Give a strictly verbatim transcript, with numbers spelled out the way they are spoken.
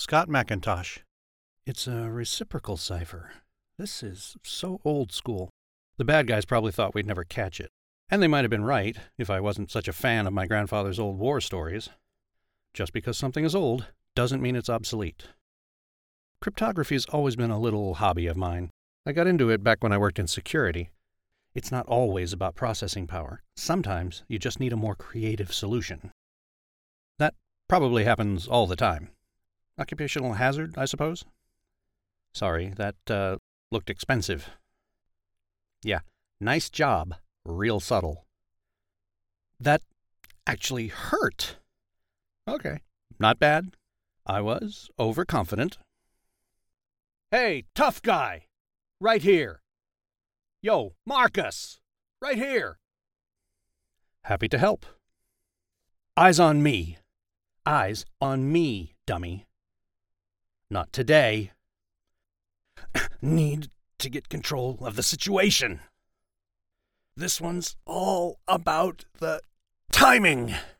Scott McIntosh. It's a reciprocal cipher. This is so old school. The bad guys probably thought we'd never catch it. And they might have been right, if I wasn't such a fan of my grandfather's old war stories. Just because something is old doesn't mean it's obsolete. Cryptography's always been a little hobby of mine. I got into it back when I worked in security. It's not always about processing power. Sometimes you just need a more creative solution. That probably happens all the time. Occupational hazard, I suppose? Sorry, that uh, looked expensive. Yeah, nice job. Real subtle. That actually hurt. Okay, not bad. I was overconfident. Hey, tough guy! Right here! Yo, Marcus! Right here! Happy to help. Eyes on me. Eyes on me, dummy. Not today. Need to get control of the situation. This one's all about the timing.